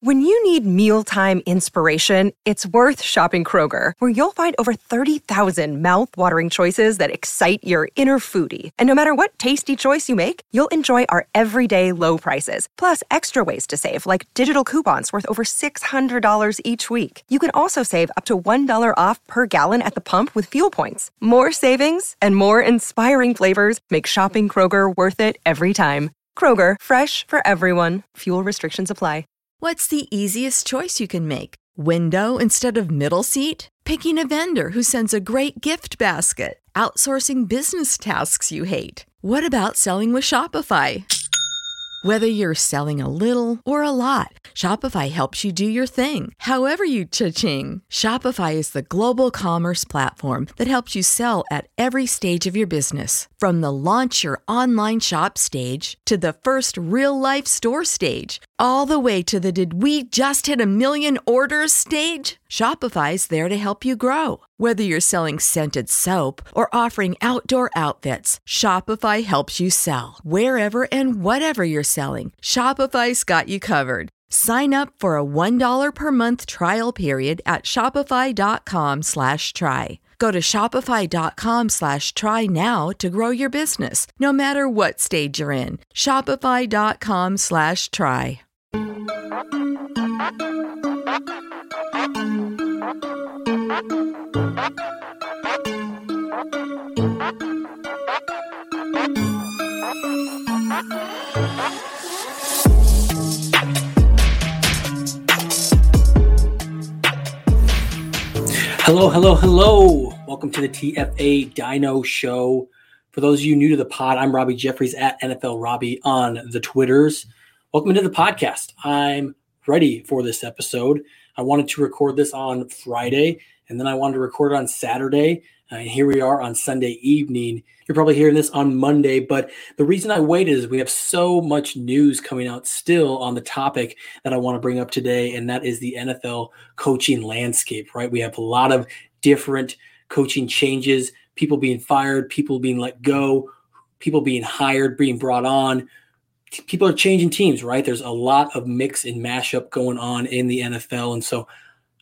When you need mealtime inspiration, it's worth shopping Kroger, where you'll find over 30,000 mouth-watering choices that excite your inner foodie. And no matter what tasty choice you make, you'll enjoy our everyday low prices, plus extra ways to save, like digital coupons worth over $600 each week. You can also save up to $1 off per gallon at the pump with fuel points. More savings and more inspiring flavors make shopping Kroger worth it every time. Kroger, fresh for everyone. Fuel restrictions apply. What's the easiest choice you can make? Window instead of middle seat? Picking a vendor who sends a great gift basket? Outsourcing business tasks you hate? What about selling with Shopify? Whether you're selling a little or a lot, Shopify helps you do your thing, however you cha-ching. Shopify is the global commerce platform that helps you sell at every stage of your business. From the launch your online shop stage to the first real-life store stage, all the way to the did we just hit a million orders stage. Shopify's there to help you grow. Whether you're selling scented soap or offering outdoor outfits, Shopify helps you sell. Wherever and whatever you're selling, Shopify's got you covered. Sign up for a $1 per month trial period at shopify.com/try. Go to shopify.com/try now to grow your business, no matter what stage you're in. Shopify.com/try. Hello, hello, hello. Welcome to the TFA Dino Show. For those of you new to the pod, I'm Robbie Jeffries at NFL Robbie on the Twitters. Welcome to the podcast. I'm ready for this episode. I wanted to record this on Friday, and then I wanted to record it on Saturday. And here we are on Sunday evening. You're probably hearing this on Monday, but the reason I waited is we have so much news coming out still on the topic that I want to bring up today, and that is the NFL coaching landscape, right? We have a lot of different coaching changes, people being fired, people being let go, people being hired, being brought on. People are changing teams, right? There's a lot of mix and mashup going on in the NFL, and so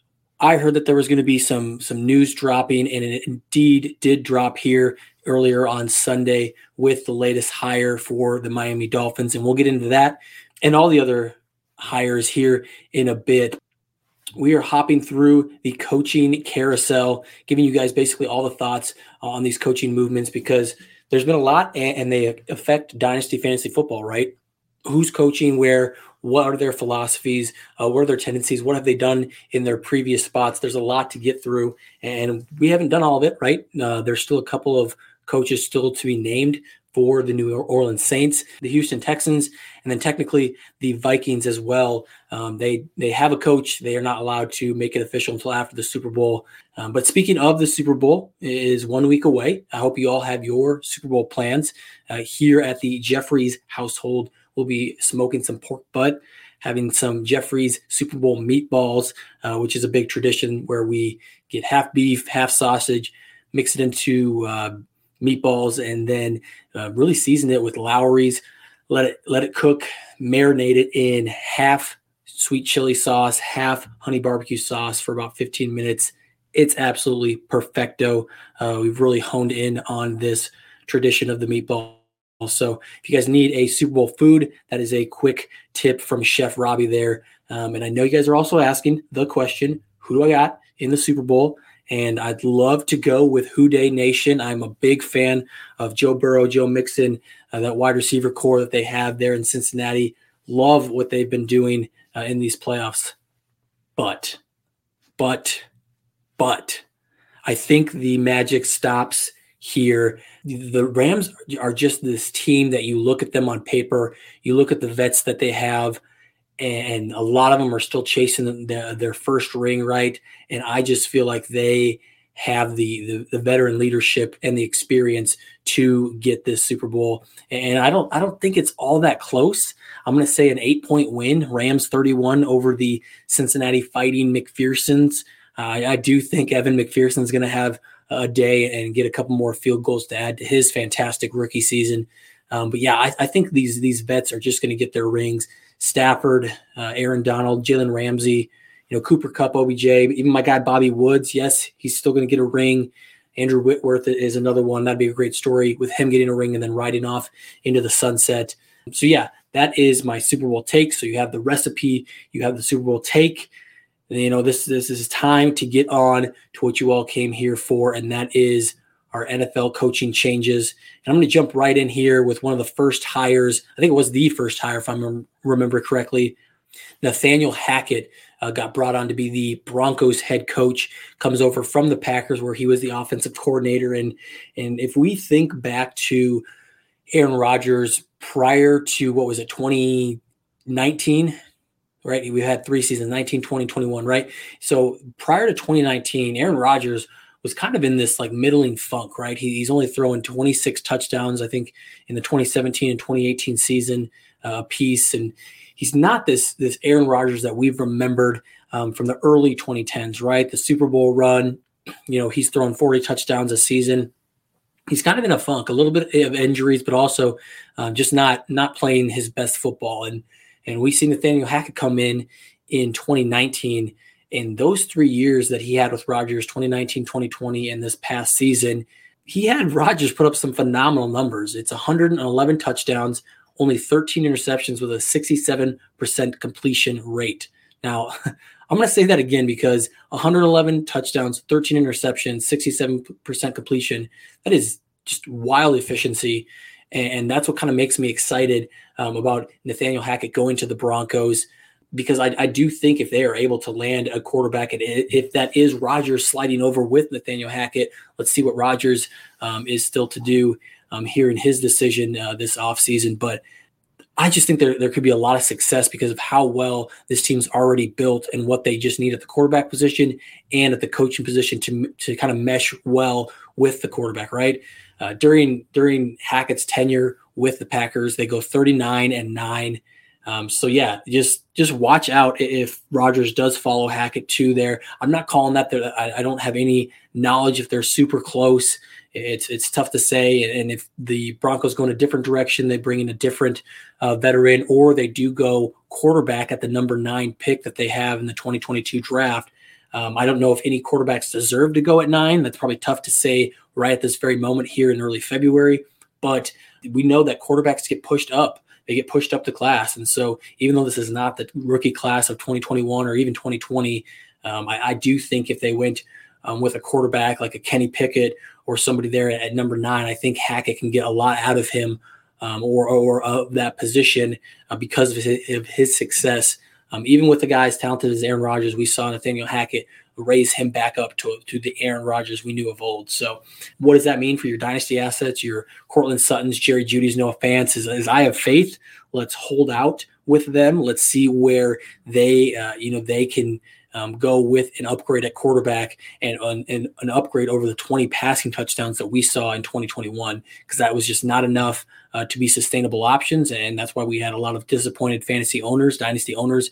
I heard that there was going to be some news dropping, and it indeed did drop here earlier on Sunday with the latest hire for the Miami Dolphins, and we'll get into that and all the other hires here in a bit. We are hopping through the coaching carousel, giving you guys basically all the thoughts on these coaching movements because there's been a lot, and they affect Dynasty Fantasy Football, right? Who's coaching where? What are their philosophies? What are their tendencies? What have they done in their previous spots? There's a lot to get through, and we haven't done all of it, right? There's still a couple of coaches still to be named for the New Orleans Saints, the Houston Texans, and then technically the Vikings as well. They have a coach. They are not allowed to make it official until after the Super Bowl. But speaking of the Super Bowl, it is 1 week away. I hope you all have your Super Bowl plans. Here at the Jeffries household, we'll be smoking some pork butt, having some Jeffries Super Bowl meatballs, which is a big tradition where we get half beef, half sausage, mix it into meatballs, and then really season it with Lowry's. Let it cook, marinate it in half sweet chili sauce, half honey barbecue sauce for about 15 minutes. It's absolutely perfecto. We've really honed in on this tradition of the meatball. So if you guys need a Super Bowl food, that is a quick tip from Chef Robbie there. And I know you guys are also asking the question, who do I got in the Super Bowl? And I'd love to go with Who Dey Nation. I'm a big fan of Joe Burrow, Joe Mixon, that wide receiver core that they have there in Cincinnati. Love what they've been doing in these playoffs. But I think the magic stops here. The Rams are just this team that you look at them on paper, you look at the vets that they have, and a lot of them are still chasing their first ring, right? And I just feel like they have the veteran leadership and the experience to get this Super Bowl. And I don't think it's all that close. I'm going to say an 8-point win, Rams 31 over the Cincinnati Fighting McPhersons. I do think Evan McPherson's going to have a day and get a couple more field goals to add to his fantastic rookie season. But yeah, I think these vets are just going to get their rings. Stafford, Aaron Donald, Jalen Ramsey, Cooper Kupp, OBJ, even my guy Bobby Woods. Yes, he's still going to get a ring. Andrew Whitworth is another one. That'd be a great story with him getting a ring and then riding off into the sunset. So yeah, that is my Super Bowl take. So you have the recipe, you have the Super Bowl take. This is time to get on to what you all came here for, and that is our NFL coaching changes. And I'm going to jump right in here with one of the first hires. I think it was the first hire, if I remember correctly. Nathaniel Hackett got brought on to be the Broncos head coach, comes over from the Packers where he was the offensive coordinator. And if we think back to Aaron Rodgers prior to, 2019, right? We had 3 seasons, 19, 20, 21, right? So prior to 2019, Aaron Rodgers was kind of in this like middling funk, right? He's only throwing 26 touchdowns, I think, in the 2017 and 2018 season piece. And he's not this Aaron Rodgers that we've remembered from the early 2010s, right? The Super Bowl run, he's throwing 40 touchdowns a season. He's kind of in a funk, a little bit of injuries, but also just not playing his best football. And we see Nathaniel Hackett come in 2019. In those 3 years that he had with Rodgers, 2019, 2020, and this past season, he had Rodgers put up some phenomenal numbers. It's 111 touchdowns, only 13 interceptions with a 67% completion rate. Now, I'm going to say that again because 111 touchdowns, 13 interceptions, 67% completion, that is just wild efficiency. And that's what kind of makes me excited about Nathaniel Hackett going to the Broncos, because I do think if they are able to land a quarterback, and if that is Rodgers sliding over with Nathaniel Hackett, let's see what Rodgers is still to do here in his decision this offseason. But I just think there could be a lot of success because of how well this team's already built and what they just need at the quarterback position and at the coaching position to kind of mesh well with the quarterback, right? During Hackett's tenure with the Packers, they go 39-9. So yeah, just watch out if Rodgers does follow Hackett to there. I'm not calling that. I don't have any knowledge if they're super close. It's tough to say. And if the Broncos go in a different direction, they bring in a different veteran, or they do go quarterback at the number 9 pick that they have in the 2022 draft. I don't know if any quarterbacks deserve to go at 9. That's probably tough to say right at this very moment here in early February. But we know that quarterbacks get pushed up. They get pushed up the class. And so even though this is not the rookie class of 2021 or even 2020, I do think if they went with a quarterback like a Kenny Pickett or somebody there at number 9, I think Hackett can get a lot out of him or of that position because of his success. Even with the guys talented as Aaron Rodgers, we saw Nathaniel Hackett raise him back up to the Aaron Rodgers we knew of old. So what does that mean for your dynasty assets, your Cortland Suttons, Jerry Jeudy's, Noah Fants? Is I have faith. Let's hold out with them. Let's see where they can go with an upgrade at quarterback and an upgrade over the 20 passing touchdowns that we saw in 2021, because that was just not enough to be sustainable options. And that's why we had a lot of disappointed fantasy owners, dynasty owners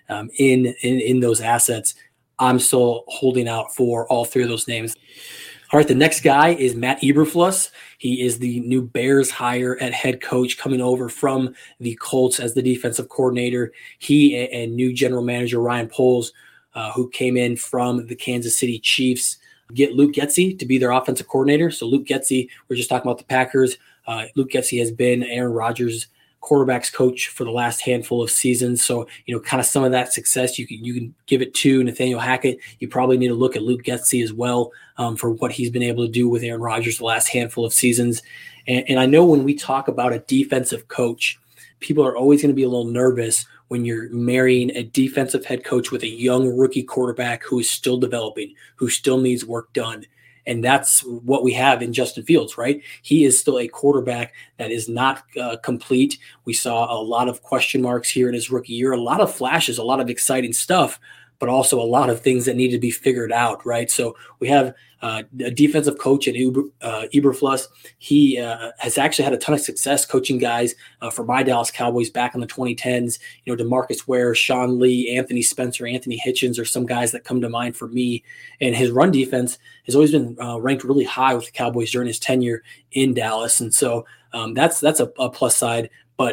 in those assets. I'm still holding out for all 3 of those names. All right, the next guy is Matt Eberflus. He is the new Bears hire at head coach, coming over from the Colts as the defensive coordinator. He and new general manager Ryan Poles, who came in from the Kansas City Chiefs, get Luke Getsy to be their offensive coordinator. So Luke Getsy, we're just talking about the Packers. Luke Getsy has been Aaron Rodgers' quarterback's coach for the last handful of seasons. So, kind of some of that success, you can give it to Nathaniel Hackett. You probably need to look at Luke Getsy as well for what he's been able to do with Aaron Rodgers the last handful of seasons. And I know when we talk about a defensive coach, people are always going to be a little nervous when you're marrying a defensive head coach with a young rookie quarterback who is still developing, who still needs work done. And that's what we have in Justin Fields, right? He is still a quarterback that is not complete. We saw a lot of question marks here in his rookie year, a lot of flashes, a lot of exciting stuff, but also a lot of things that need to be figured out, right? So we have a defensive coach at Eberflus. He has actually had a ton of success coaching guys for my Dallas Cowboys back in the 2010s. DeMarcus Ware, Sean Lee, Anthony Spencer, Anthony Hitchens are some guys that come to mind for me. And his run defense has always been ranked really high with the Cowboys during his tenure in Dallas. And so that's a plus side. But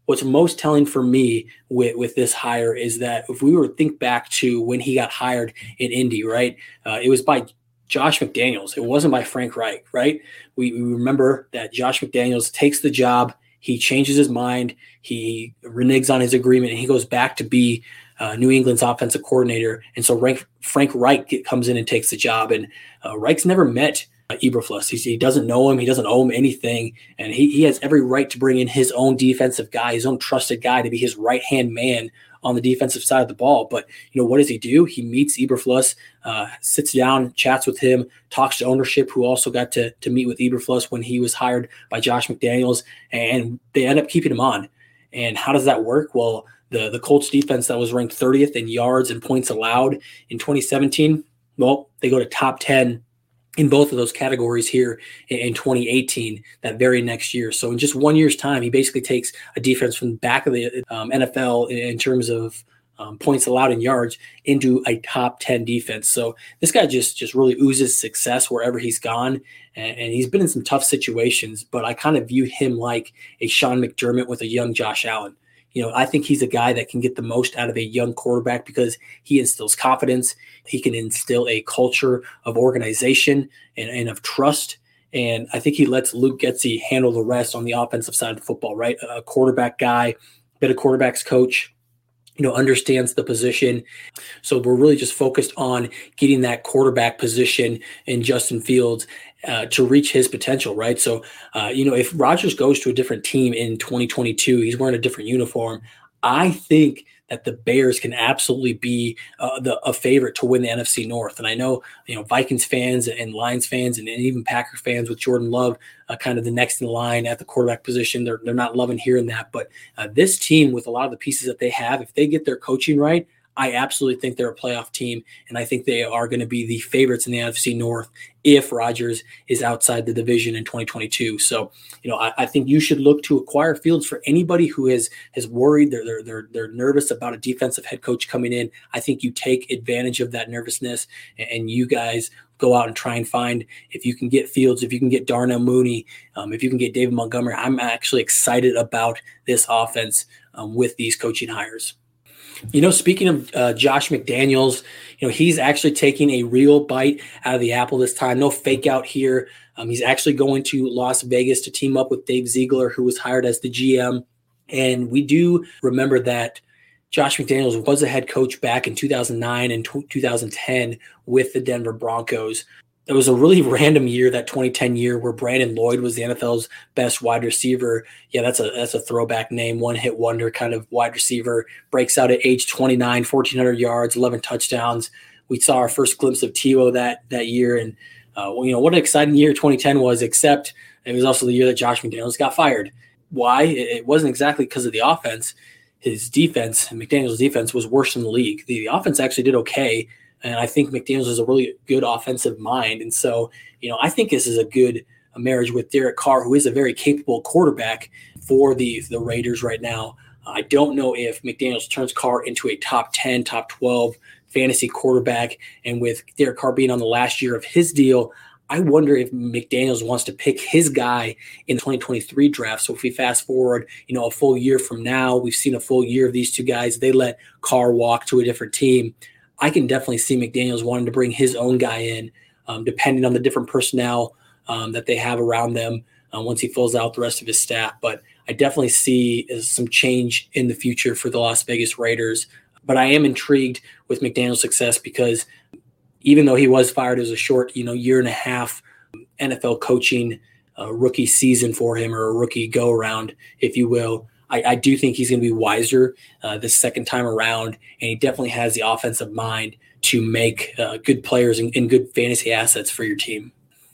what's most telling for me with this hire is that if we were to think back to when he got hired in Indy, right, it was by Josh McDaniels. It wasn't by Frank Reich, right? We remember that Josh McDaniels takes the job. He changes his mind. He reneges on his agreement, and he goes back to be New England's offensive coordinator. And so Frank Reich comes in and takes the job. And Reich's never met Eberflus. He doesn't know him. He doesn't owe him anything. And he has every right to bring in his own defensive guy, his own trusted guy to be his right-hand man on the defensive side of the ball. But, what does he do? He meets Eberflus, sits down, chats with him, talks to ownership, who also got to meet with Eberflus when he was hired by Josh McDaniels, and they end up keeping him on. And how does that work? Well, the Colts defense that was ranked 30th in yards and points allowed in 2017, well, they go to top 10 in both of those categories here in 2018, that very next year. So in just 1 year's time, he basically takes a defense from the back of the NFL in terms of points allowed in yards into a top 10 defense. So this guy just really oozes success wherever he's gone. And he's been in some tough situations, but I kind of view him like a Sean McDermott with a young Josh Allen. I think he's a guy that can get the most out of a young quarterback because he instills confidence. He can instill a culture of organization and of trust. And I think he lets Luke Getsy handle the rest on the offensive side of the football, right? A quarterback guy, been a quarterback's coach, understands the position. So we're really just focused on getting that quarterback position in Justin Fields to reach his potential, right? So, if Rodgers goes to a different team in 2022, he's wearing a different uniform. I think that the Bears can absolutely be a favorite to win the NFC North. And I know, Vikings fans and Lions fans and even Packer fans with Jordan Love kind of the next in line at the quarterback position, they're not loving hearing that. But this team, with a lot of the pieces that they have, if they get their coaching right, I absolutely think they're a playoff team, and I think they are going to be the favorites in the NFC North if Rodgers is outside the division in 2022. So, I think you should look to acquire Fields for anybody who has worried, they're nervous about a defensive head coach coming in. I think you take advantage of that nervousness, and you guys go out and try and find, if you can get Fields, if you can get Darnell Mooney, if you can get David Montgomery. I'm actually excited about this offense with these coaching hires. Speaking of Josh McDaniels, he's actually taking a real bite out of the apple this time. No fake out here. He's actually going to Las Vegas to team up with Dave Ziegler, who was hired as the GM. And we do remember that Josh McDaniels was a head coach back in 2009 and 2010 with the Denver Broncos. It was a really random year, that 2010 year, where Brandon Lloyd was the NFL's best wide receiver. Yeah, that's a throwback name, one-hit wonder kind of wide receiver. Breaks out at age 29, 1,400 yards, 11 touchdowns. We saw our first glimpse of Tebow that year. And, what an exciting year 2010 was, except it was also the year that Josh McDaniels got fired. Why? It wasn't exactly because of the offense. His defense, McDaniels' defense, was worse in the league. The offense actually did okay. And I think McDaniels is a really good offensive mind. And so, I think this is a good marriage with Derek Carr, who is a very capable quarterback for the Raiders right now. I don't know if McDaniels turns Carr into a top 10, top 12 fantasy quarterback. And with Derek Carr being on the last year of his deal, I wonder if McDaniels wants to pick his guy in the 2023 draft. So if we fast forward, a full year from now, we've seen a full year of these two guys. They let Carr walk to a different team. I can definitely see McDaniels wanting to bring his own guy in, depending on the different personnel that they have around them once he fills out the rest of his staff. But I definitely see some change in the future for the Las Vegas Raiders. But I am intrigued with McDaniels' success because even though he was fired, it was a short, year and a half NFL coaching rookie season for him, or a rookie go-around, if you will. I do think he's going to be wiser this second time around, and he definitely has the offensive mind to make good players and good fantasy assets for your team.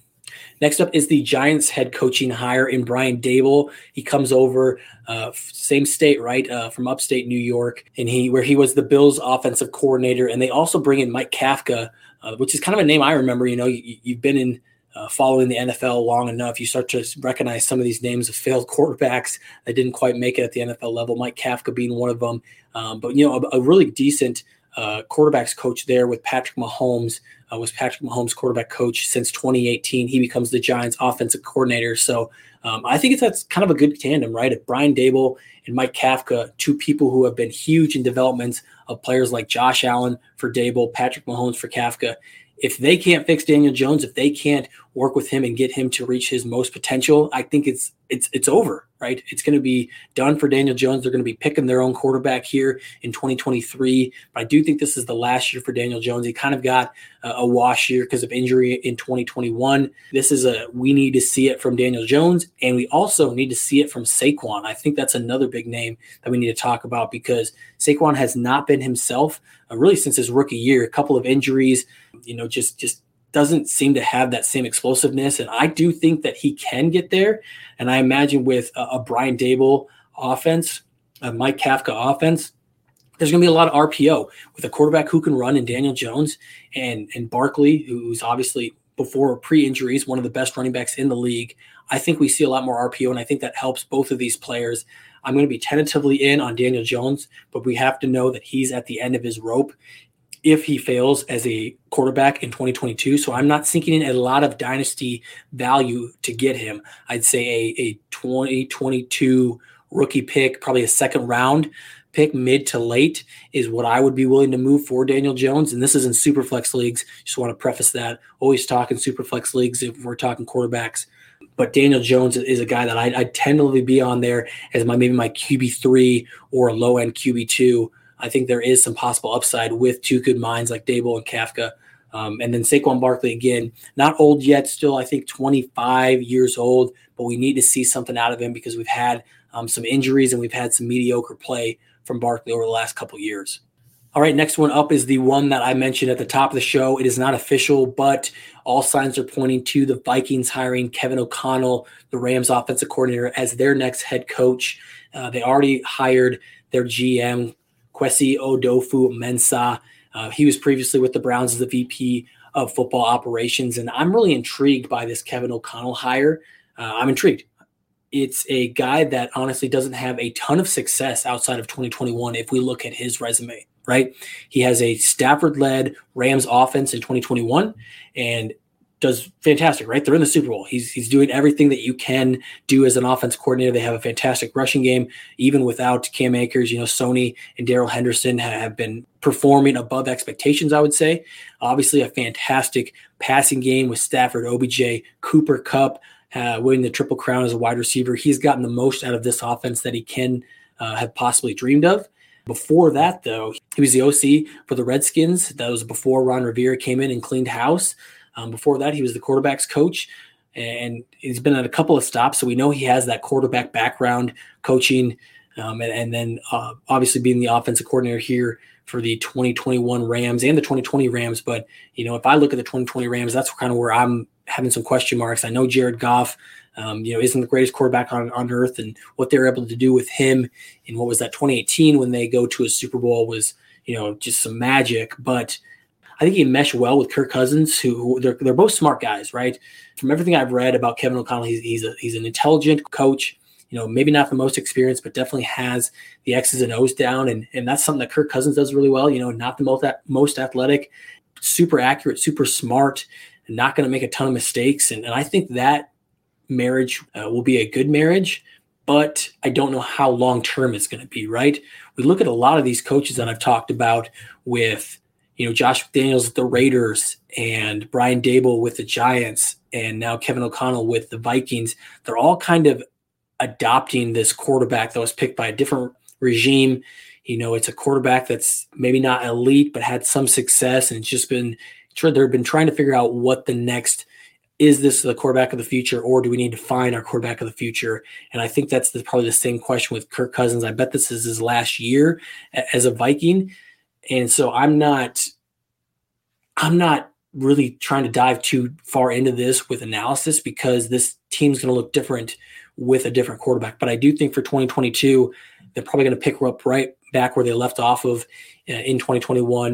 Next up is the Giants head coaching hire in Brian Daboll. He comes over, same state, right, from upstate New York, and where he was the Bills offensive coordinator. And they also bring in Mike Kafka, which is kind of a name I remember. You've been in following the NFL long enough, you start to recognize some of these names of failed quarterbacks that didn't quite make it at the NFL level, Mike Kafka being one of them. But a really decent quarterbacks coach there with Patrick Mahomes. Was Patrick Mahomes quarterback coach since 2018. He becomes the Giants offensive coordinator. So I think that's kind of a good tandem, right? If Brian Daboll and Mike Kafka, two people who have been huge in developments of players like Josh Allen for Daboll, Patrick Mahomes for Kafka, if they can't fix Daniel Jones, if they can't work with him and get him to reach his most potential, I think it's over, right? It's going to be done for Daniel Jones. They're going to be picking their own quarterback here in 2023. But I do think this is the last year for Daniel Jones. He kind of got a wash year because of injury in 2021. This is we need to see it from Daniel Jones, and we also need to see it from Saquon. I think that's another big name that we need to talk about because Saquon has not been himself really since his rookie year. A couple of injuries, just doesn't seem to have that same explosiveness. And I do think that he can get there. And I imagine with a Brian Daboll offense, a Mike Kafka offense, there's going to be a lot of RPO with a quarterback who can run in Daniel Jones and Barkley, who's obviously before pre-injuries, one of the best running backs in the league. I think we see a lot more RPO, and I think that helps both of these players. I'm going to be tentatively in on Daniel Jones, but we have to know that he's at the end of his rope if he fails as a quarterback in 2022. So I'm not sinking in a lot of dynasty value to get him. I'd say a 2022 rookie pick, probably a second round pick, mid to late, is what I would be willing to move for Daniel Jones. And this is in Superflex leagues. Just want to preface that. Always talking Superflex leagues if we're talking quarterbacks. But Daniel Jones is a guy that I'd tentatively be on there as maybe my QB3 or a low-end QB2. I think there is some possible upside with two good minds like Daboll and Kafka. And then Saquon Barkley, again, not old yet, still I think 25 years old, but we need to see something out of him because we've had some injuries and we've had some mediocre play from Barkley over the last couple of years. All right, next one up is the one that I mentioned at the top of the show. It is not official, but all signs are pointing to the Vikings hiring Kevin O'Connell, the Rams offensive coordinator, as their next head coach. They already hired their GM, Kwesi Odofu-Mensah. He was previously with the Browns as the VP of football operations, and I'm really intrigued by this Kevin O'Connell hire. I'm intrigued. It's a guy that honestly doesn't have a ton of success outside of 2021 if we look at his resume, right? He has a Stafford-led Rams offense in 2021 and does fantastic, right? They're in the Super Bowl. He's doing everything that you can do as an offense coordinator. They have a fantastic rushing game, even without Cam Akers. Sony and Darrell Henderson have been performing above expectations, I would say. Obviously, a fantastic passing game with Stafford, OBJ, Cooper Kupp, winning the Triple Crown as a wide receiver. He's gotten the most out of this offense that he can have possibly dreamed of. Before that, though, he was the OC for the Redskins. That was before Ron Rivera came in and cleaned house. Before that, he was the quarterback's coach, and he's been at a couple of stops, so we know he has that quarterback background coaching, and then obviously being the offensive coordinator here for the 2021 Rams and the 2020 Rams. But, if I look at the 2020 Rams, that's kind of where I'm having some question marks. I know Jared Goff, isn't the greatest quarterback on earth, and what they were able to do with him in what was that 2018 when they go to a Super Bowl was, just some magic. But I think he meshed well with Kirk Cousins, who they're both smart guys, right? From everything I've read about Kevin O'Connell, he's an intelligent coach. Maybe not the most experienced, but definitely has the X's and O's down, and that's something that Kirk Cousins does really well. Not the most athletic, super accurate, super smart, and not going to make a ton of mistakes. And I think that marriage will be a good marriage, but I don't know how long term it's going to be, right? We look at a lot of these coaches that I've talked about with Josh McDaniels with the Raiders and Brian Daboll with the Giants and now Kevin O'Connell with the Vikings. They're all kind of adopting this quarterback that was picked by a different regime. It's a quarterback that's maybe not elite, but had some success, and it's just been they've been trying to figure out what the next is. This the quarterback of the future, or do we need to find our quarterback of the future? And I think that's probably the same question with Kirk Cousins. I bet this is his last year as a Viking. And so I'm not really trying to dive too far into this with analysis because this team's going to look different with a different quarterback. But I do think for 2022, they're probably going to pick up right back where they left off of in 2021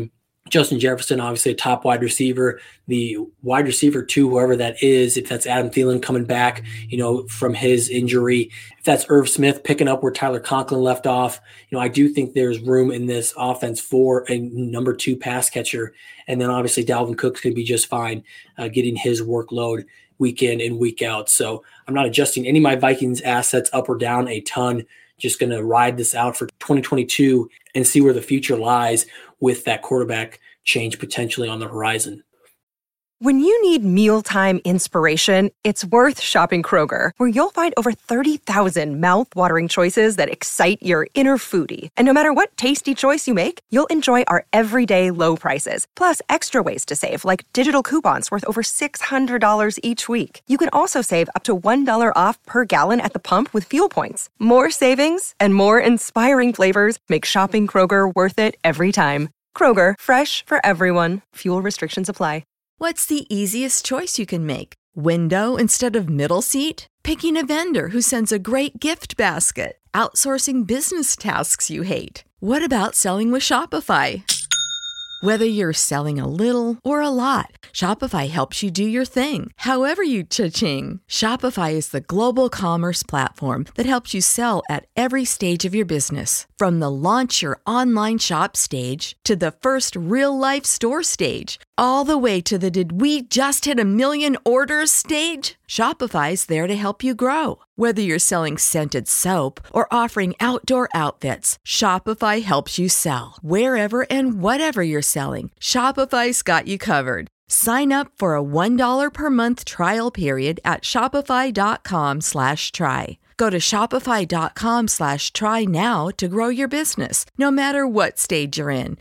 Justin Jefferson, obviously a top wide receiver, the wide receiver two, whoever that is, if that's Adam Thielen coming back, from his injury, if that's Irv Smith picking up where Tyler Conklin left off, I do think there's room in this offense for a number two pass catcher. And then obviously Dalvin Cook's going to be just fine getting his workload week in and week out. So I'm not adjusting any of my Vikings assets up or down a ton. Just going to ride this out for 2022 and see where the future lies with that quarterback change potentially on the horizon. When you need mealtime inspiration, it's worth shopping Kroger, where you'll find over 30,000 mouth-watering choices that excite your inner foodie. And no matter what tasty choice you make, you'll enjoy our everyday low prices, plus extra ways to save, like digital coupons worth over $600 each week. You can also save up to $1 off per gallon at the pump with fuel points. More savings and more inspiring flavors make shopping Kroger worth it every time. Kroger, fresh for everyone. Fuel restrictions apply. What's the easiest choice you can make? Window instead of middle seat? Picking a vendor who sends a great gift basket? Outsourcing business tasks you hate? What about selling with Shopify? Whether you're selling a little or a lot, Shopify helps you do your thing, however you cha-ching. Shopify is the global commerce platform that helps you sell at every stage of your business. From the launch your online shop stage to the first real-life store stage, all the way to the did we just hit 1 million orders stage. Shopify's there to help you grow. Whether you're selling scented soap or offering outdoor outfits, Shopify helps you sell. Wherever and whatever you're selling, Shopify's got you covered. Sign up for a $1 per month trial period at shopify.com/try. Go to shopify.com/try now to grow your business, no matter what stage you're in.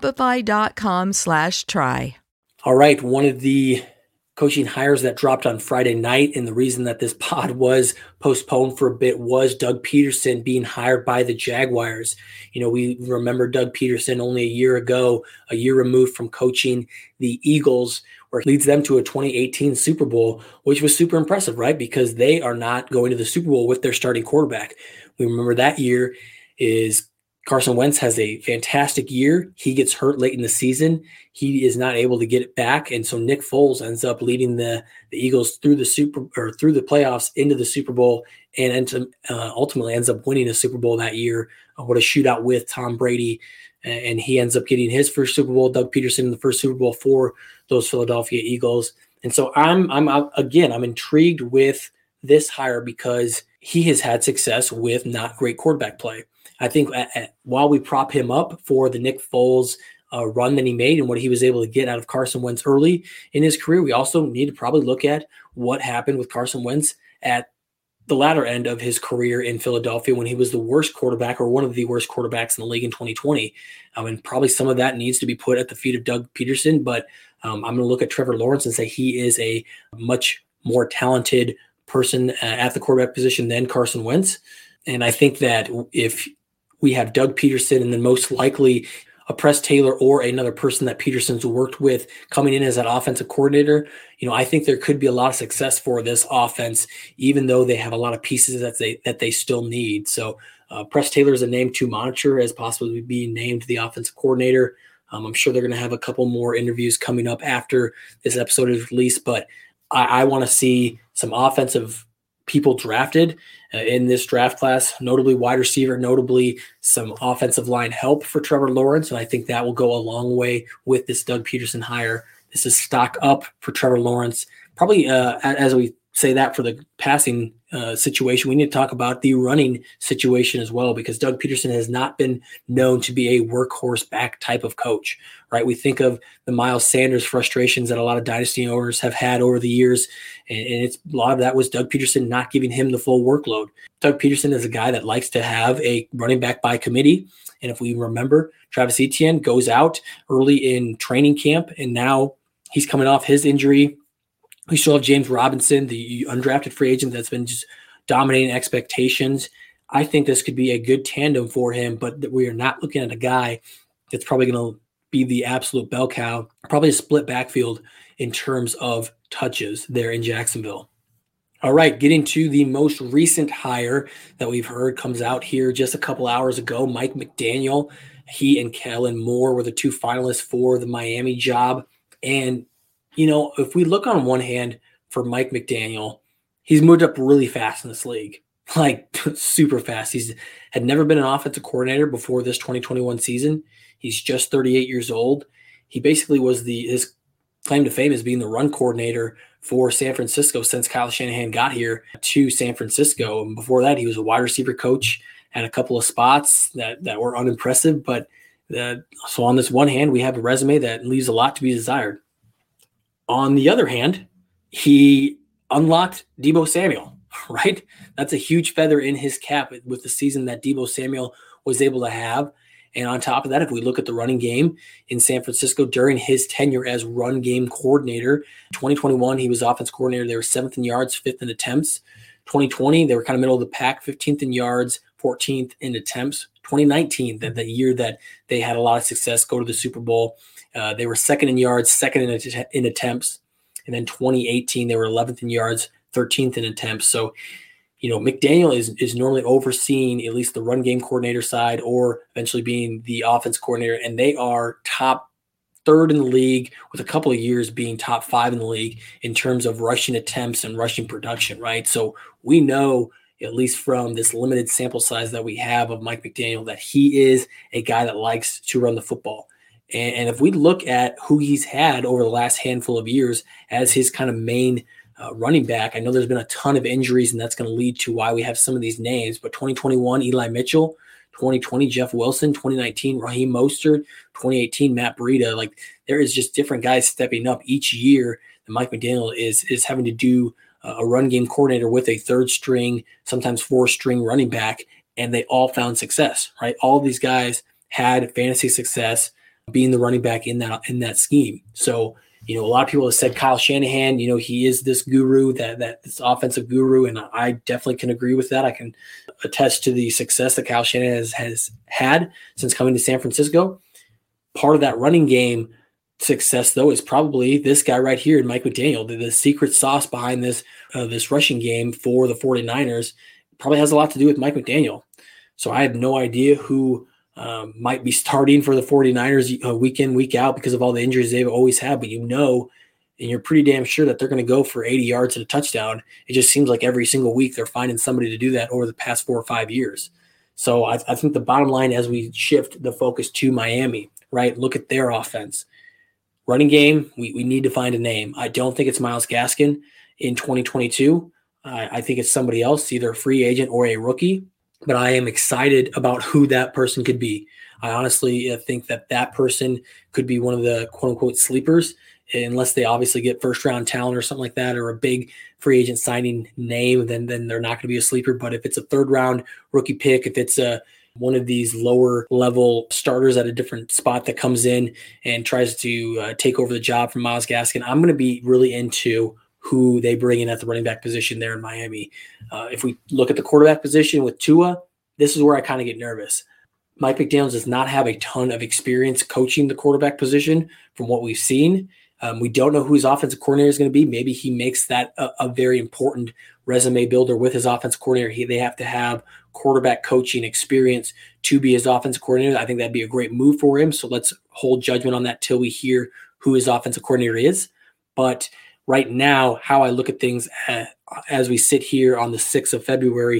Shopify.com/try. All right, one of the coaching hires that dropped on Friday night, and the reason that this pod was postponed for a bit was Doug Peterson being hired by the Jaguars. We remember Doug Peterson only a year ago, a year removed from coaching the Eagles, where he leads them to a 2018 Super Bowl, which was super impressive, right? Because they are not going to the Super Bowl with their starting quarterback. We remember that year is Carson Wentz has a fantastic year. He gets hurt late in the season. He is not able to get it back. And so Nick Foles ends up leading the Eagles through the playoffs into the Super Bowl and ultimately ends up winning a Super Bowl that year. What a shootout with Tom Brady. And he ends up getting his first Super Bowl, Doug Peterson, the first Super Bowl for those Philadelphia Eagles. And so I'm intrigued with this hire because he has had success with not great quarterback play. I think while we prop him up for the Nick Foles run that he made and what he was able to get out of Carson Wentz early in his career, we also need to probably look at what happened with Carson Wentz at the latter end of his career in Philadelphia when he was the worst quarterback or one of the worst quarterbacks in the league in 2020. And probably some of that needs to be put at the feet of Doug Peterson, but I'm going to look at Trevor Lawrence and say he is a much more talented person at the quarterback position than Carson Wentz. And I think that if we have Doug Peterson and then most likely a Press Taylor or another person that Peterson's worked with coming in as that offensive coordinator, I think there could be a lot of success for this offense, even though they have a lot of pieces that they still need. So Press Taylor is a name to monitor as possibly being named the offensive coordinator. I'm sure they're going to have a couple more interviews coming up after this episode is released, but I want to see some offensive people drafted in this draft class, notably wide receiver, notably some offensive line help for Trevor Lawrence. And I think that will go a long way with this Doug Peterson hire. This is stock up for Trevor Lawrence. Probably as we say that for the passing situation, we need to talk about the running situation as well, because Doug Peterson has not been known to be a workhorse back type of coach, right? We think of the Miles Sanders frustrations that a lot of dynasty owners have had over the years, and a lot of that was Doug Peterson not giving him the full workload. Doug Peterson is a guy that likes to have a running back by committee, and if we remember, Travis Etienne goes out early in training camp, and now he's coming off his injury. We still have James Robinson, the undrafted free agent that's been just dominating expectations. I think this could be a good tandem for him, but we are not looking at a guy that's probably going to be the absolute bell cow, probably a split backfield in terms of touches there in Jacksonville. All right, getting to the most recent hire that we've heard comes out here just a couple hours ago. Mike McDaniel He and Kellen Moore were the two finalists for the Miami job. And, if we look on one hand for Mike McDaniel, he's moved up really fast in this league, like super fast. He's had never been an offensive coordinator before this 2021 season. He's just 38 years old. He basically was his claim to fame is being the run coordinator for San Francisco since Kyle Shanahan got here to San Francisco. And before that, he was a wide receiver coach at a couple of spots that were unimpressive. But so on this one hand, we have a resume that leaves a lot to be desired. On the other hand, he unlocked Deebo Samuel, right? That's a huge feather in his cap with the season that Deebo Samuel was able to have. And on top of that, if we look at the running game in San Francisco during his tenure as run game coordinator, 2021, he was offense coordinator. They were 7th in yards, 5th in attempts. 2020, they were kind of middle of the pack, 15th in yards, 14th in attempts. 2019, the year that they had a lot of success, go to the Super Bowl, they were 2nd in yards, 2nd in attempts. And then 2018, they were 11th in yards, 13th in attempts. So, McDaniel is normally overseeing at least the run game coordinator side or eventually being the offense coordinator. And they are top 3rd in the league with a couple of years being top 5 in the league in terms of rushing attempts and rushing production, right? So we know, at least from this limited sample size that we have of Mike McDaniel, that he is a guy that likes to run the football. And if we look at who he's had over the last handful of years as his kind of main running back, I know there's been a ton of injuries, and that's going to lead to why we have some of these names. But 2021, Eli Mitchell, 2020, Jeff Wilson, 2019, Raheem Mostert, 2018, Matt Breida. Like, there is just different guys stepping up each year that Mike McDaniel is having to do a run game coordinator with a 3rd string, sometimes 4th string running back, and they all found success, right? All of these guys had fantasy success being the running back in that scheme. So, a lot of people have said Kyle Shanahan, he is this guru, that this offensive guru, and I definitely can agree with that. I can attest to the success that Kyle Shanahan has had since coming to San Francisco. Part of that running game success, though, is probably this guy right here, Mike McDaniel. The secret sauce behind this rushing game for the 49ers probably has a lot to do with Mike McDaniel. So I have no idea who might be starting for the 49ers week in, week out because of all the injuries they've always had. But and you're pretty damn sure that they're going to go for 80 yards and a touchdown. It just seems like every single week they're finding somebody to do that over the past 4 or 5 years. So I think the bottom line, as we shift the focus to Miami, right, look at their offense. Running game, we need to find a name. I don't think it's Myles Gaskin in 2022. I think it's somebody else, either a free agent or a rookie. But I am excited about who that person could be. I honestly think that person could be one of the quote-unquote sleepers, unless they obviously get first-round talent or something like that, or a big free agent signing name, then they're not going to be a sleeper. But if it's a 3rd-round rookie pick, if it's one of these lower-level starters at a different spot that comes in and tries to take over the job from Myles Gaskin, I'm going to be really into who they bring in at the running back position there in Miami. If we look at the quarterback position with Tua, this is where I kind of get nervous. Mike McDaniel does not have a ton of experience coaching the quarterback position from what we've seen. We don't know who his offensive coordinator is going to be. Maybe he makes that a very important resume builder with his offensive coordinator. They have to have quarterback coaching experience to be his offensive coordinator. I think that'd be a great move for him. So let's hold judgment on that till we hear who his offensive coordinator is. But right now, how I look at things as we sit here on the 6th of February,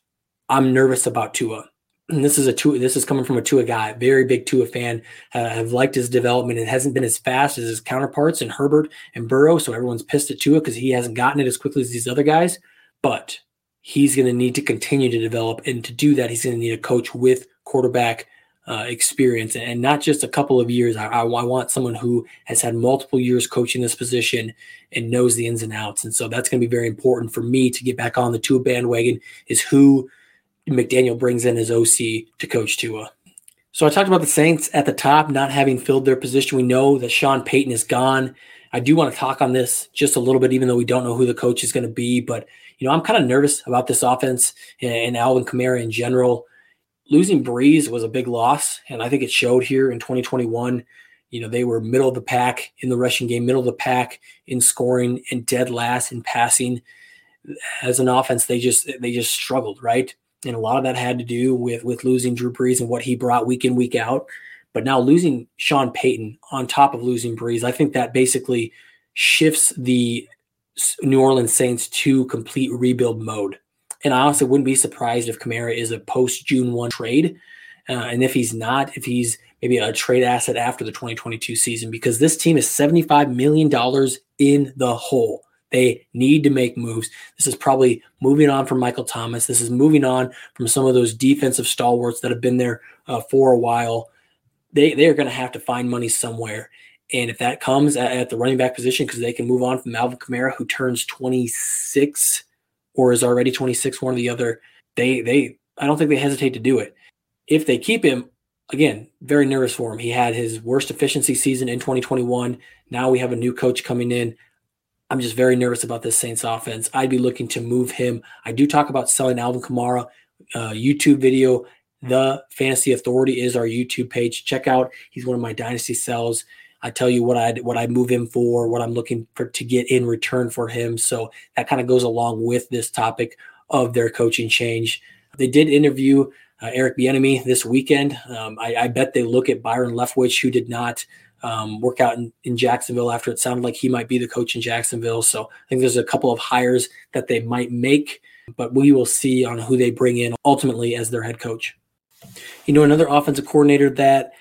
I'm nervous about Tua. And this is coming from a Tua guy, very big Tua fan. Have liked his development. It hasn't been as fast as his counterparts in Herbert and Burrow, so everyone's pissed at Tua because he hasn't gotten it as quickly as these other guys. But he's going to need to continue to develop, and to do that, he's going to need a coach with quarterback experience, and not just a couple of years. I want someone who has had multiple years coaching this position and knows the ins and outs. And so that's going to be very important for me to get back on the Tua bandwagon, is who McDaniel brings in as OC to coach Tua. So I talked about the Saints at the top not having filled their position. We know that Sean Payton is gone. I do want to talk on this just a little bit, even though we don't know who the coach is going to be. But, I'm kind of nervous about this offense and Alvin Kamara in general. Losing Breeze was a big loss, and I think it showed here in 2021. They were middle of the pack in the rushing game, middle of the pack in scoring, and dead last in passing. As an offense, they just struggled, right? And a lot of that had to do with losing Drew Brees and what he brought week in, week out. But now losing Sean Payton on top of losing Brees, I think that basically shifts the New Orleans Saints to complete rebuild mode. And I honestly wouldn't be surprised if Kamara is a post-June 1 trade. And if he's not, if he's maybe a trade asset after the 2022 season, because this team is $75 million in the hole. They need to make moves. This is probably moving on from Michael Thomas. This is moving on from some of those defensive stalwarts that have been there for a while. They are going to have to find money somewhere. And if that comes at the running back position, because they can move on from Alvin Kamara, who turns 26 or is already 26, one or the other, I don't think they hesitate to do it. If they keep him, again, very nervous for him. He had his worst efficiency season in 2021. Now we have a new coach coming in. I'm just very nervous about this Saints offense. I'd be looking to move him. I do talk about selling Alvin Kamara. YouTube video, The Fantasy Authority is our YouTube page. Check out. He's one of my dynasty sells. I tell you what I move him for, what I'm looking for to get in return for him. So that kind of goes along with this topic of their coaching change. They did interview Eric Bieniemy this weekend. I bet they look at Byron Leftwich, who did not work out in Jacksonville after it sounded like he might be the coach in Jacksonville. So I think there's a couple of hires that they might make, but we will see on who they bring in ultimately as their head coach. Another offensive coordinator that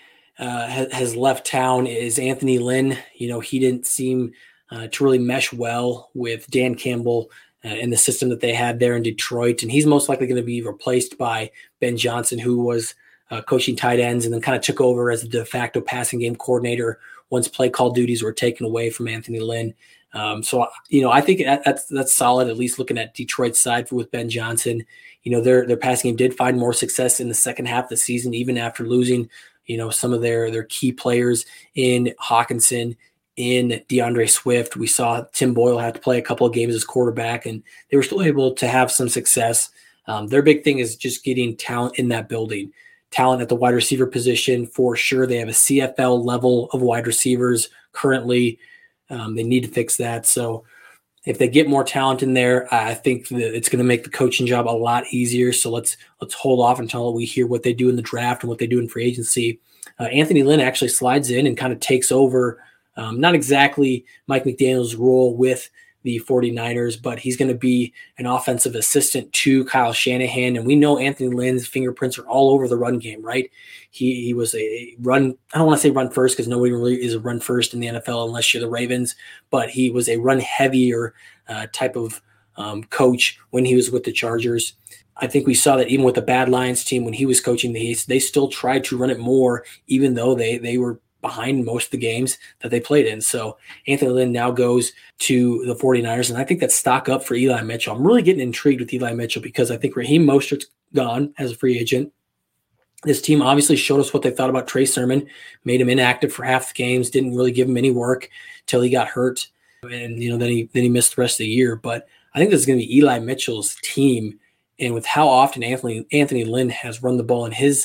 has left town is Anthony Lynn. He didn't seem to really mesh well with Dan Campbell and the system that they had there in Detroit. And he's most likely going to be replaced by Ben Johnson, who was coaching tight ends and then kind of took over as the de facto passing game coordinator once play call duties were taken away from Anthony Lynn. So I think that's solid, at least looking at Detroit's side with Ben Johnson. Their passing game did find more success in the second half of the season, even after losing, some of their key players in Hawkinson, in DeAndre Swift. We saw Tim Boyle have to play a couple of games as quarterback, and they were still able to have some success. Their big thing is just getting talent in that building. Talent at the wide receiver position, for sure. They have a CFL level of wide receivers currently. They need to fix that. So if they get more talent in there, I think that it's going to make the coaching job a lot easier. So let's hold off until we hear what they do in the draft and what they do in free agency. Anthony Lynn actually slides in and kind of takes over, not exactly Mike McDaniel's role with the 49ers, but he's going to be an offensive assistant to Kyle Shanahan. And we know Anthony Lynn's fingerprints are all over the run game, right? He was a run, I don't want to say run first because nobody really is a run first in the NFL unless you're the Ravens, but he was a run heavier type of coach when he was with the Chargers. I think we saw that even with the bad Lions team, when he was coaching the East, they still tried to run it more, even though they were behind most of the games that they played in. So Anthony Lynn now goes to the 49ers, and I think that's stock up for Eli Mitchell. I'm really getting intrigued with Eli Mitchell because I think Raheem Mostert's gone as a free agent. This team obviously showed us what they thought about Trey Sermon, made him inactive for half the games, didn't really give him any work till he got hurt, and then he missed the rest of the year. But I think this is going to be Eli Mitchell's team, and with how often Anthony Lynn has run the ball in his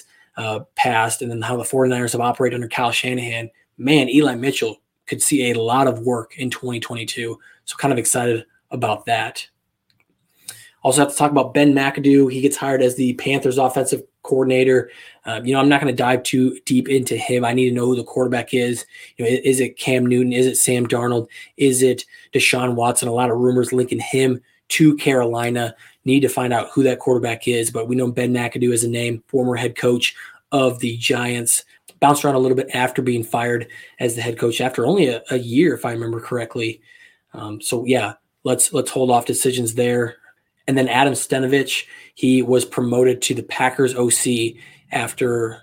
past, and then how the 49ers have operated under Kyle Shanahan, man, Eli Mitchell could see a lot of work in 2022. So kind of excited about that. Also have to talk about Ben McAdoo. He gets hired as the Panthers offensive coordinator. I'm not going to dive too deep into him. I need to know who the quarterback is. Is it Cam Newton? Is it Sam Darnold? Is it Deshaun Watson? A lot of rumors linking him to Carolina. Need to find out who that quarterback is, but we know Ben McAdoo is a name, former head coach of the Giants. Bounced around a little bit after being fired as the head coach after only a year, if I remember correctly. Let's hold off decisions there. And then Adam Stenavich, he was promoted to the Packers OC after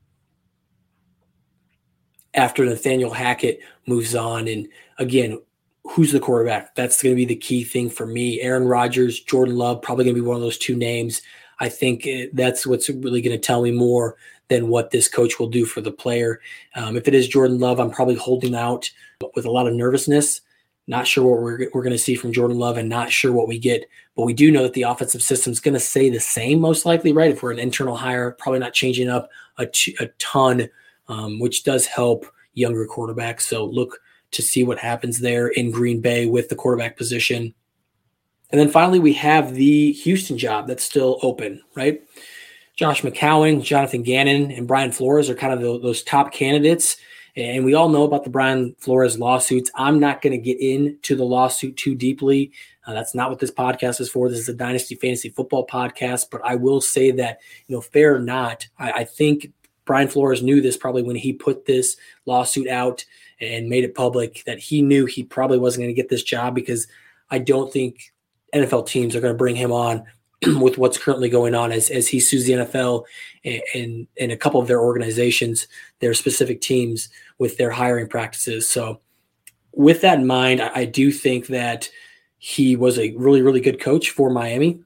Nathaniel Hackett moves on. And again, who's the quarterback? That's going to be the key thing for me. Aaron Rodgers, Jordan Love, probably going to be one of those two names. I think that's what's really going to tell me more than what this coach will do for the player. If it is Jordan Love, I'm probably holding out with a lot of nervousness. Not sure what we're going to see from Jordan Love and not sure what we get. But we do know that the offensive system is going to stay the same most likely, right? If we're an internal hire, probably not changing up a ton, which does help younger quarterbacks. So look to see what happens there in Green Bay with the quarterback position. And then finally, we have the Houston job that's still open, right? Josh McCown, Jonathan Gannon, and Brian Flores are kind of those top candidates. And we all know about the Brian Flores lawsuits. I'm not going to get into the lawsuit too deeply. That's not what this podcast is for. This is a Dynasty Fantasy Football podcast. But I will say that, fair or not, I think Brian Flores knew this probably when he put this lawsuit out and made it public, that he knew he probably wasn't going to get this job, because I don't think NFL teams are going to bring him on with what's currently going on as he sues the NFL and a couple of their organizations, their specific teams, with their hiring practices. So with that in mind, I do think that he was a really, really good coach for Miami.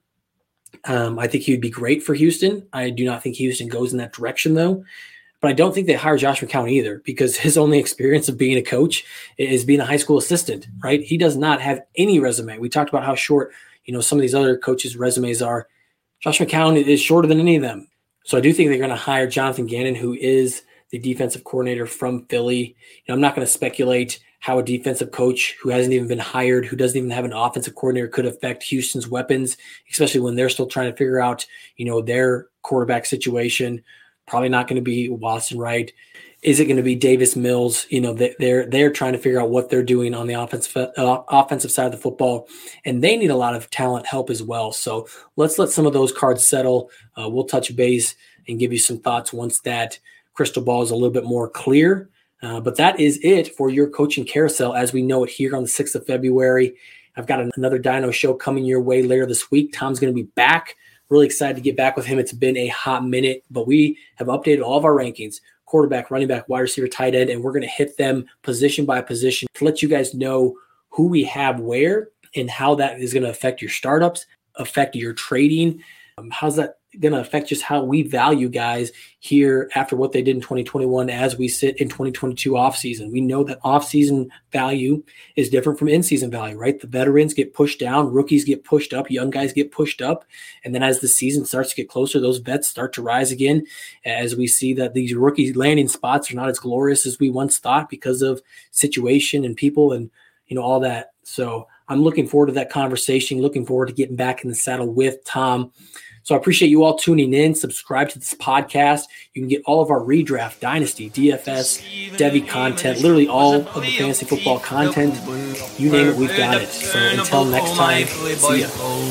I think he would be great for Houston. I do not think Houston goes in that direction, though. But I don't think they hire Josh McCown either, because his only experience of being a coach is being a high school assistant, right? He does not have any resume. We talked about how short some of these other coaches' resumes are. Josh McCown is shorter than any of them. So I do think they're going to hire Jonathan Gannon, who is the defensive coordinator from Philly. I'm not going to speculate how a defensive coach who hasn't even been hired, who doesn't even have an offensive coordinator, could affect Houston's weapons, especially when they're still trying to figure out, their quarterback situation. Probably not going to be Watson Wright. Is it going to be Davis Mills? They're trying to figure out what they're doing on the offensive side of the football, and they need a lot of talent help as well. So let's let some of those cards settle. We'll touch base and give you some thoughts once that crystal ball is a little bit more clear. But that is it for your coaching carousel as we know it here on the 6th of February. I've got another Dino show coming your way later this week. Tom's going to be back. Really excited to get back with him. It's been a hot minute, but we have updated all of our rankings: quarterback, running back, wide receiver, tight end, and we're going to hit them position by position to let you guys know who we have where and how that is going to affect your startups, affect your trading. How's that going to affect just how we value guys here after what they did in 2021 as we sit in 2022 offseason? We know that offseason value is different from in-season value, right? The veterans get pushed down, rookies get pushed up, young guys get pushed up. And then as the season starts to get closer, those vets start to rise again, as we see that these rookie landing spots are not as glorious as we once thought because of situation and people and, all that. So I'm looking forward to that conversation, looking forward to getting back in the saddle with Tom. So I appreciate you all tuning in. Subscribe to this podcast. You can get all of our redraft, dynasty, DFS, Devy content, literally all of the fantasy football content. You name it, we've got it. So until next time, see ya.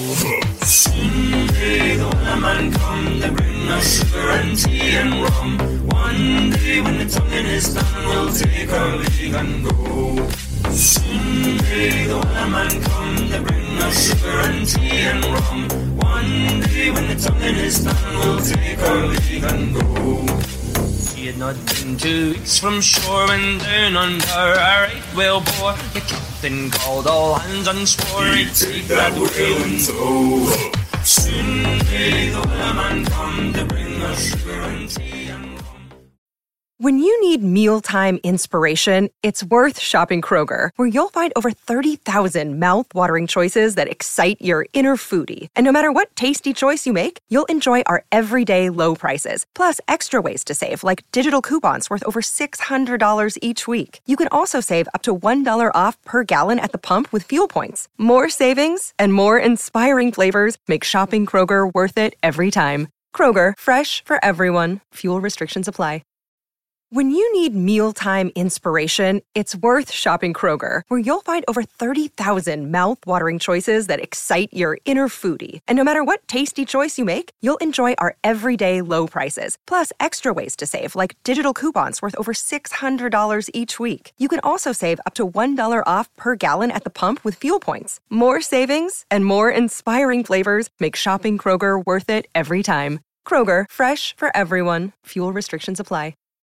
Someday the man come to bring us sugar and tea and rum. One day when the tonguing is done, we'll take our leave and go. Someday the man come to bring us sugar and tea and rum. One day when the tonguing is done, we'll take our leave and go. He had not been 2 weeks from shore when down under a right whale bore. The captain called all hands and swore he'd take that whale in tow. Soon may the man come to bring us sugar and tea and rum. When you need mealtime inspiration, it's worth shopping Kroger, where you'll find over 30,000 mouth-watering choices that excite your inner foodie. And no matter what tasty choice you make, you'll enjoy our everyday low prices, plus extra ways to save, like digital coupons worth over $600 each week. You can also save up to $1 off per gallon at the pump with fuel points. More savings and more inspiring flavors make shopping Kroger worth it every time. Kroger, fresh for everyone. Fuel restrictions apply. When you need mealtime inspiration, it's worth shopping Kroger, where you'll find over 30,000 mouth-watering choices that excite your inner foodie. And no matter what tasty choice you make, you'll enjoy our everyday low prices, plus extra ways to save, like digital coupons worth over $600 each week. You can also save up to $1 off per gallon at the pump with fuel points. More savings and more inspiring flavors make shopping Kroger worth it every time. Kroger, fresh for everyone. Fuel restrictions apply.